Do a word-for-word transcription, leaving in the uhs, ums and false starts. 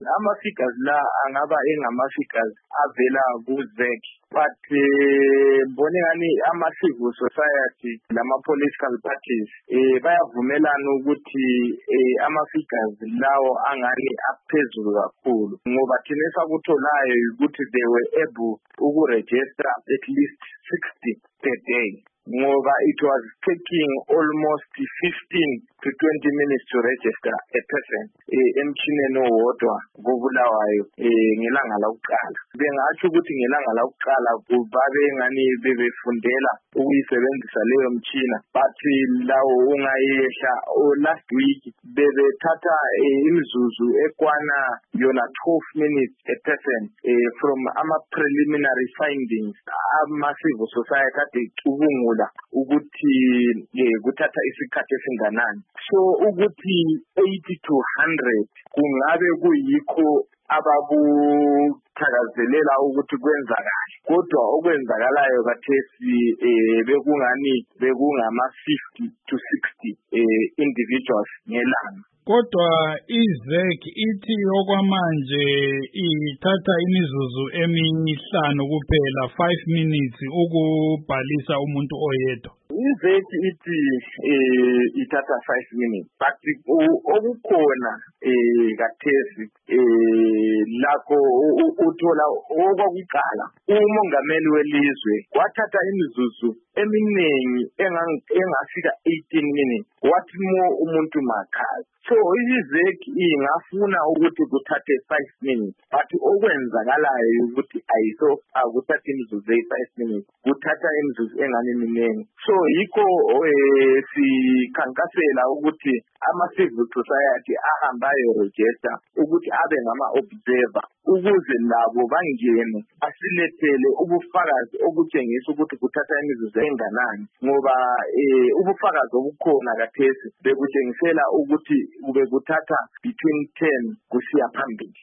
Ama-figures la angaba engama-figures avela ku-Z E C, but ngibone ngani ama-civil society lama-political parties eh bayavumelana ukuthi eh ama-figures lawo angani aphezulu kakhulu ngoba thina esakutholayo ukuthi they were able uku-register at least sixty per day. Ngoba it was taking almost fifteen to twenty minutes to register a person emshineni owodwa koBulawayo ngelanga lokuqala. Bengathi ukuthi ngelanga lokuqala kubabe ngani bebefundela ukuyisebenzisa leyo mtshina, but lawo ungayehla last week bebethatha imizuzu ekwana yona twelve minutes a person from ama preliminary findings ama-civil society ade cubungula ukuthi kuthatha isikhathi esinganani. So ukuthi eighty to one hundred kungabe kuyikho abakuthakazelela ukuthi kwenzakala, kodwa okwenzakalayo kathesi bekungani bekungama fifty to sixty individuals ngelanga. Kodwa i-Z E C ithi okwamanje ithatha imizuzu emihlanu kuphela five minutes ukubhalisa umuntu oyedwa. I-Z E C ithi eh ithatha five minutes, but okukhona eh kathesi eh lakho uthola okwakuqala umongameli welizwe wathatha imizuzu eminingi engafika eighteen minutes wathi mo umuntu makhaya. So i-Z E C ingafuna ukuthi kuthathe five minutes, but okwenzakalayo ukuthi ayiso akuthatha imizuzu five minutes, kuthatha imizuzu engani miningi. So yikho eh sikhankasela ukuthi ama-civil society ahambayo register ukuthi abe ngama-observer ukuze labo bangene asilethele ubufakazi obutshengisa ukuthi kuthatha imizuzu enganani, ngoba eh ubufakazi obukhona kathesi bekutshengisela ukuthi kube kuthatha between ten kusiya phambili.